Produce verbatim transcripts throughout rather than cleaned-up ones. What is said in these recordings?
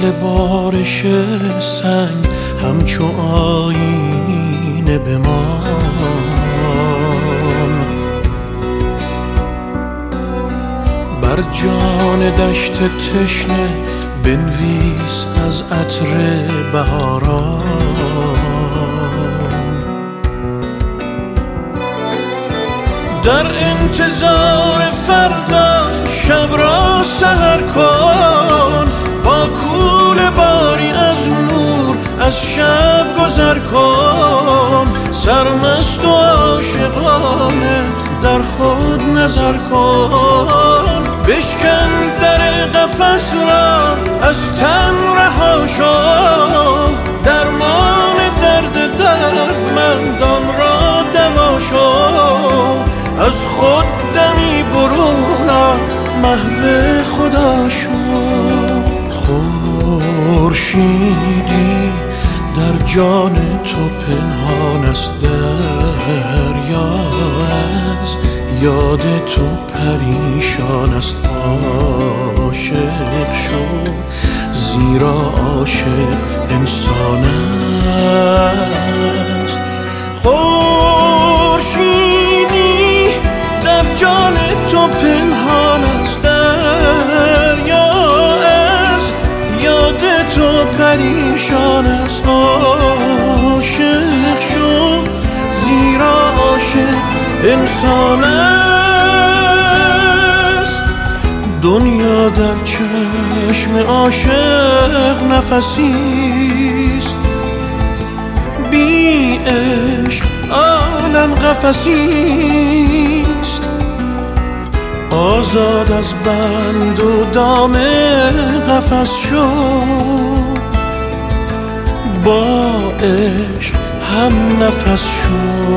مثل بارش سنگ همچو آینه بمان، بر جان دشت تشنه بنویس از عطر بهاران. در انتظار فردا شب را سحر کن، با کوله باری از نور از شب گذر کن. سرمست و عاشقانه در خود نظر کن، بشکن در قفس را از تن رها شو. درمان درد دردمندان را دوا شو، از خود دمی برون آ، محو خدا شو. خورشیدی در جان تو پنهان است، دریا از یاد تو پریشان است. عاشق شو زیرا عاشق انسان است. خورشیدی در جان تو پنهان است، دریا از یاد تو پریشان است. عاشق شو زیرا عاشق انسان است. دنیا در چشم عاشق نفسیست، بی عشق عالم قفسیست. آزاد از بند و دام قفس شو، با عشق هم نفس شو.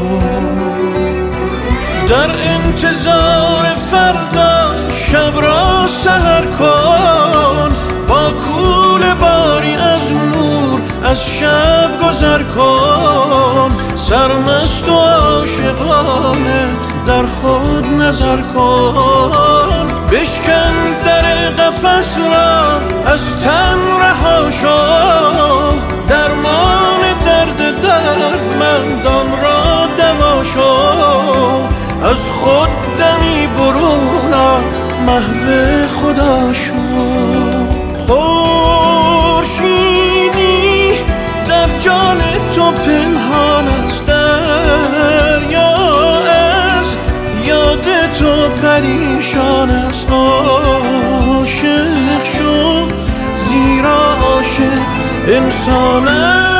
در انتظار فردا شب را سحر کن، با کوله باری از نور از شب گذر کن. سرمست و عاشقانه در خود نظر کن، بشکن در قفس را از تن رها شو. درمان درد دردمندان را دوا شو، از خود دمی برون آ، محو خدا شو. خورشیدی در جان تو پنهان است، دریا از یاد تو پریشان است. عاشق شو زیرا عاشق انسان است.